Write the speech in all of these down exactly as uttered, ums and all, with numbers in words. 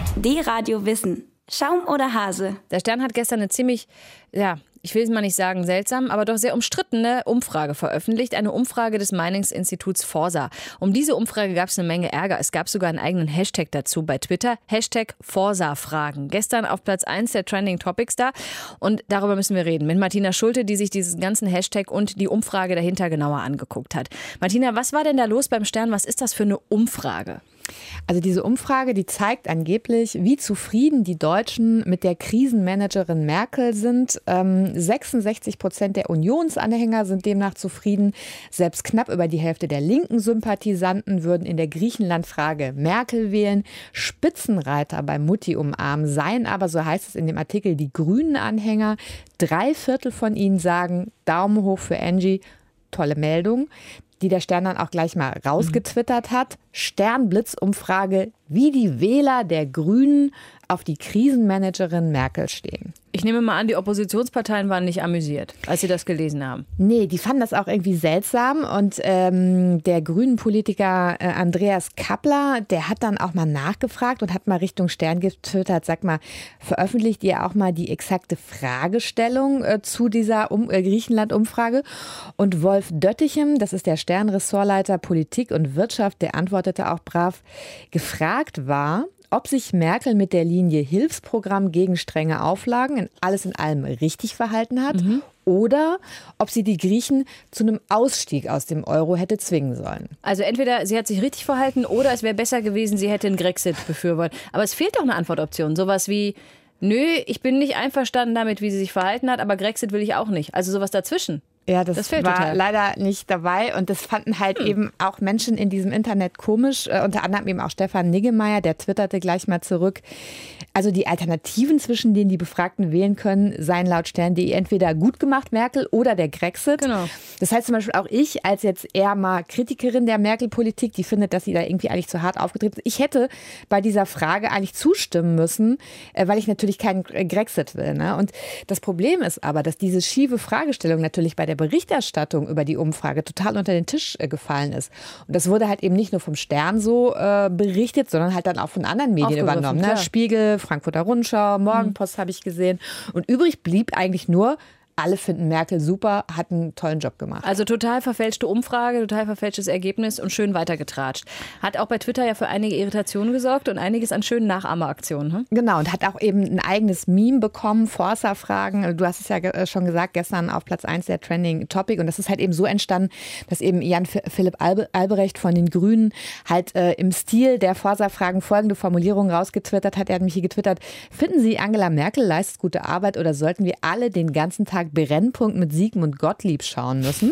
D-Radio Wissen. Schaum oder Hase? Der Stern hat gestern eine ziemlich, ja, ich will es mal nicht sagen seltsam, aber doch sehr umstrittene Umfrage veröffentlicht. Eine Umfrage des Meinungsinstituts Forsa. Um diese Umfrage gab es eine Menge Ärger. Es gab sogar einen eigenen Hashtag dazu bei Twitter. Hashtag Forsa-Fragen. Gestern auf Platz eins der Trending Topics da. Und darüber müssen wir reden. Mit Martina Schulte, die sich diesen ganzen Hashtag und die Umfrage dahinter genauer angeguckt hat. Martina, was war denn da los beim Stern? Was ist das für eine Umfrage? Also diese Umfrage, die zeigt angeblich, wie zufrieden die Deutschen mit der Krisenmanagerin Merkel sind. Ähm, sechsundsechzig Prozent der Unionsanhänger sind demnach zufrieden. Selbst knapp über die Hälfte der linken Sympathisanten würden in der Griechenland-Frage Merkel wählen. Spitzenreiter bei Mutti umarmen seien aber, so heißt es in dem Artikel, die Grünen-Anhänger. Drei Viertel von ihnen sagen Daumen hoch für Angie. Tolle Meldung, die der Stern dann auch gleich mal rausgetwittert hat. Stern-Blitz-Umfrage, wie die Wähler der Grünen auf die Krisenmanagerin Merkel stehen. Ich nehme mal an, die Oppositionsparteien waren nicht amüsiert, als sie das gelesen haben. Nee, die fanden das auch irgendwie seltsam. Und ähm, der Grünen-Politiker äh, Andreas Kappler, der hat dann auch mal nachgefragt und hat mal Richtung Stern getwittert, sag mal, veröffentlicht ihr auch mal die exakte Fragestellung äh, zu dieser um äh, Griechenland-Umfrage? Und Wolf Döttichem, das ist der Stern-Ressortleiter Politik und Wirtschaft, der antwortete auch brav, gefragt war, ob sich Merkel mit der Linie Hilfsprogramm gegen strenge Auflagen in alles in allem richtig verhalten hat, mhm, oder ob sie die Griechen zu einem Ausstieg aus dem Euro hätte zwingen sollen. Also entweder sie hat sich richtig verhalten oder es wäre besser gewesen, sie hätte einen Grexit befürwortet. Aber es fehlt doch eine Antwortoption. Sowas wie, nö, ich bin nicht einverstanden damit, wie sie sich verhalten hat, aber Grexit will ich auch nicht. Also sowas dazwischen. Ja, das, das war total. leider nicht dabei und das fanden halt hm. eben auch Menschen in diesem Internet komisch, äh, unter anderem eben auch Stefan Niggemeier, der twitterte gleich mal zurück. Also die Alternativen, zwischen denen die Befragten wählen können, seien laut Stern punkt de entweder gut gemacht Merkel oder der Grexit. Genau. Das heißt zum Beispiel auch ich, als jetzt eher mal Kritikerin der Merkel-Politik, die findet, dass sie da irgendwie eigentlich zu hart aufgetreten ist. Ich hätte bei dieser Frage eigentlich zustimmen müssen, äh, weil ich natürlich keinen Grexit will. Ne? Und das Problem ist aber, dass diese schiefe Fragestellung natürlich bei der Berichterstattung über die Umfrage total unter den Tisch äh, gefallen ist. Und das wurde halt eben nicht nur vom Stern so äh, berichtet, sondern halt dann auch von anderen Medien übernommen. Ne? Spiegel, Frankfurter Rundschau, Morgenpost mhm. habe ich gesehen. Und übrig blieb eigentlich nur, alle finden Merkel super, hat einen tollen Job gemacht. Also total verfälschte Umfrage, total verfälschtes Ergebnis und schön weitergetratscht. Hat auch bei Twitter ja für einige Irritationen gesorgt und einiges an schönen Nachahmeraktionen. Hm? Genau, und hat auch eben ein eigenes Meme bekommen, Forsa-Fragen. Du hast es ja schon gesagt, gestern auf Platz eins der Trending Topic. Und das ist halt eben so entstanden, dass eben Jan Philipp Albrecht von den Grünen halt äh, im Stil der Forsa-Fragen folgende Formulierung rausgetwittert hat. Er hat mich hier getwittert: Finden Sie, Angela Merkel leistet gute Arbeit oder sollten wir alle den ganzen Tag Brennpunkt mit Sigmund Gottlieb schauen müssen?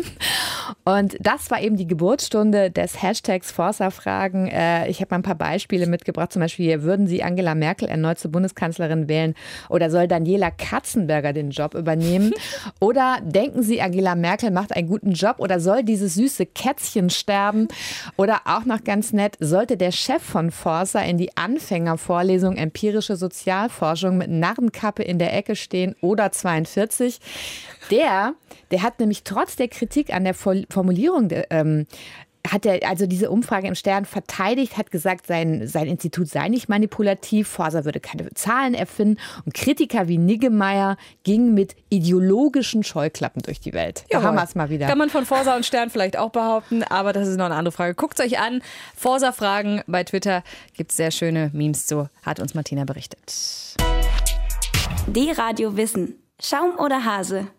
Und das war eben die Geburtsstunde des Hashtags Forsa-Fragen. Äh, ich habe mal ein paar Beispiele mitgebracht. Zum Beispiel, würden Sie Angela Merkel erneut zur Bundeskanzlerin wählen oder soll Daniela Katzenberger den Job übernehmen? Oder denken Sie, Angela Merkel macht einen guten Job oder soll dieses süße Kätzchen sterben? Oder auch noch ganz nett, sollte der Chef von Forsa in die Anfängervorlesung empirische Sozialforschung mit Narrenkappe in der Ecke stehen oder zweiundvierzig? Der, der hat nämlich trotz der Kritik an der Formulierung, ähm, hat er also diese Umfrage im Stern verteidigt, hat gesagt, sein, sein Institut sei nicht manipulativ, Forsa würde keine Zahlen erfinden und Kritiker wie Niggemeier gingen mit ideologischen Scheuklappen durch die Welt. Da haben wir es mal wieder. Kann man von Forsa und Stern vielleicht auch behaupten, aber das ist noch eine andere Frage. Guckt es euch an. Forsa-Fragen bei Twitter gibt es sehr schöne Memes zu, hat uns Martina berichtet. D-Radio Wissen. Schaum oder Hase?